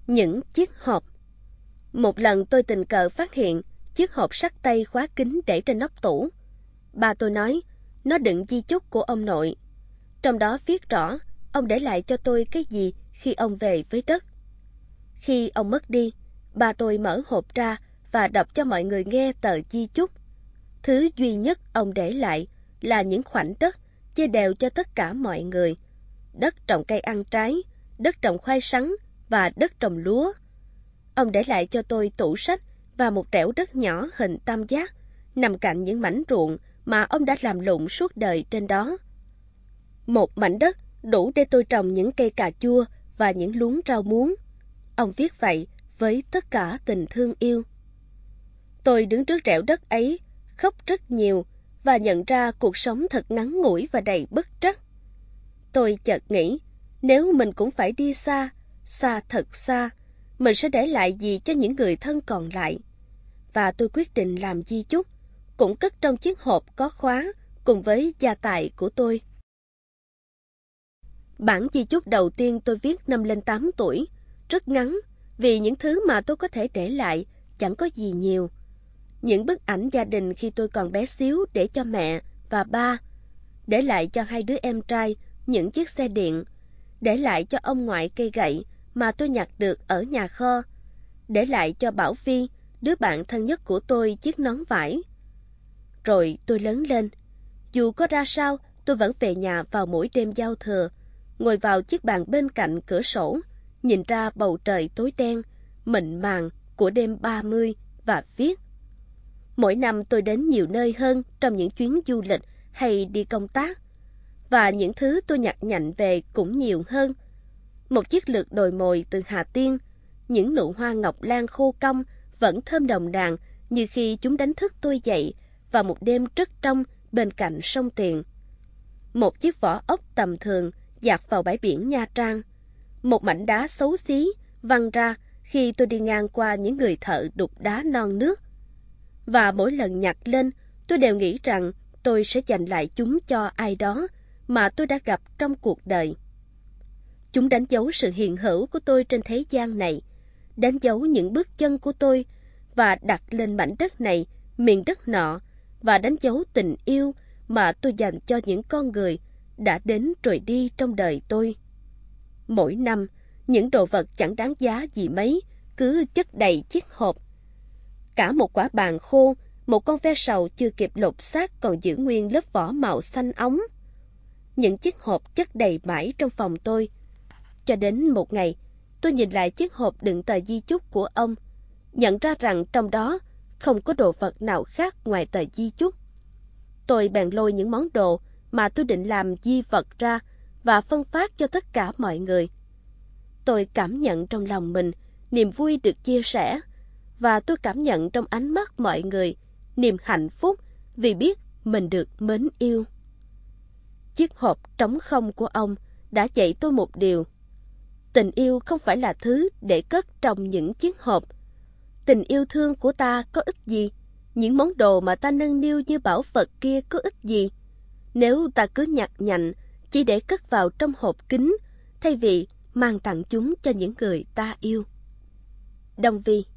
Những chiếc hộp. Một lần tôi tình cờ phát hiện chiếc hộp sắt tây khóa kín để trên nóc tủ. Ba tôi nói nó đựng di chúc của ông nội. Trong đó viết rõ ông để lại cho tôi cái gì khi ông về với đất. Khi ông mất đi, ba tôi mở hộp ra và đọc cho mọi người nghe tờ di chúc. Thứ duy nhất ông để lại là những khoảnh đất chia đều cho tất cả mọi người. Đất trồng cây ăn trái, đất trồng khoai sắn và đất trồng lúa. Ông để lại cho tôi tủ sách và một trẻo đất nhỏ hình tam giác nằm cạnh những mảnh ruộng mà ông đã làm lụng suốt đời trên đó. Một mảnh đất đủ để tôi trồng những cây cà chua và những luống rau muống. Ông viết vậy với tất cả tình thương yêu. Tôi đứng trước trẻo đất ấy, khóc rất nhiều và nhận ra cuộc sống thật ngắn ngủi và đầy bất trắc. Tôi chợt nghĩ, nếu mình cũng phải đi xa, xa thật xa, mình sẽ để lại gì cho những người thân còn lại. Và tôi quyết định làm di chúc, cũng cất trong chiếc hộp có khóa cùng với gia tài của tôi. Bản di chúc đầu tiên tôi viết năm lên 8 tuổi, rất ngắn, vì những thứ mà tôi có thể để lại chẳng có gì nhiều. Những bức ảnh gia đình khi tôi còn bé xíu để cho mẹ và ba, để lại cho 2 đứa em trai những chiếc xe điện, để lại cho ông ngoại cây gậy mà tôi nhặt được ở nhà kho, để lại cho Bảo Phi, đứa bạn thân nhất của tôi, chiếc nón vải. Rồi tôi lớn lên. Dù có ra sao, tôi vẫn về nhà vào mỗi đêm giao thừa, ngồi vào chiếc bàn bên cạnh cửa sổ, nhìn ra bầu trời tối đen, mịn màng của đêm 30 và viết. Mỗi năm tôi đến nhiều nơi hơn trong những chuyến du lịch hay đi công tác, và những thứ tôi nhặt nhạnh về cũng nhiều hơn. Một chiếc lược đồi mồi từ Hà Tiên, những nụ hoa ngọc lan khô cong vẫn thơm nồng nàn như khi chúng đánh thức tôi dậy vào một đêm rất trong bên cạnh sông Tiền. Một chiếc vỏ ốc tầm thường dạt vào bãi biển Nha Trang. Một mảnh đá xấu xí văng ra khi tôi đi ngang qua những người thợ đục đá non nước. Và mỗi lần nhặt lên, tôi đều nghĩ rằng tôi sẽ dành lại chúng cho ai đó mà tôi đã gặp trong cuộc đời. Chúng đánh dấu sự hiện hữu của tôi trên thế gian này, đánh dấu những bước chân của tôi và đặt lên mảnh đất này, miền đất nọ, và đánh dấu tình yêu mà tôi dành cho những con người đã đến rồi đi trong đời tôi. Mỗi năm, những đồ vật chẳng đáng giá gì mấy cứ chất đầy chiếc hộp. Cả một quả bàn khô, một con ve sầu chưa kịp lột xác còn giữ nguyên lớp vỏ màu xanh óng. Những chiếc hộp chất đầy mãi trong phòng tôi. Cho đến một ngày, tôi nhìn lại chiếc hộp đựng tờ di chúc của ông, nhận ra rằng trong đó không có đồ vật nào khác ngoài tờ di chúc. Tôi bèn lôi những món đồ mà tôi định làm di vật ra và phân phát cho tất cả mọi người. Tôi cảm nhận trong lòng mình niềm vui được chia sẻ, và tôi cảm nhận trong ánh mắt mọi người niềm hạnh phúc vì biết mình được mến yêu. Chiếc hộp trống không của ông đã dạy tôi một điều. Tình yêu không phải là thứ để cất trong những chiếc hộp. Tình yêu thương của ta có ích gì? Những món đồ mà ta nâng niu như bảo vật kia có ích gì? Nếu ta cứ nhặt nhạnh chỉ để cất vào trong hộp kính, thay vì mang tặng chúng cho những người ta yêu. Đông Vi.